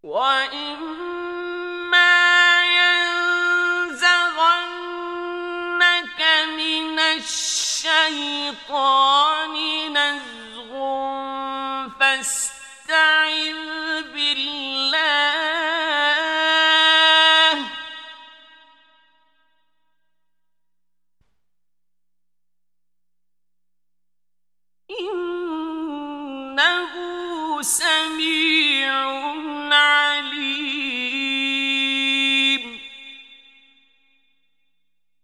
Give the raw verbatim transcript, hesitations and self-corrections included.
وَإِمَّا يَنزَغَنَّكَ مِنَ الشَّيْطَانِ نَزْغٌ فَاسْتَعِذْ بِاللَّهِ ۖ إِنَّهُ سَمِيعٌ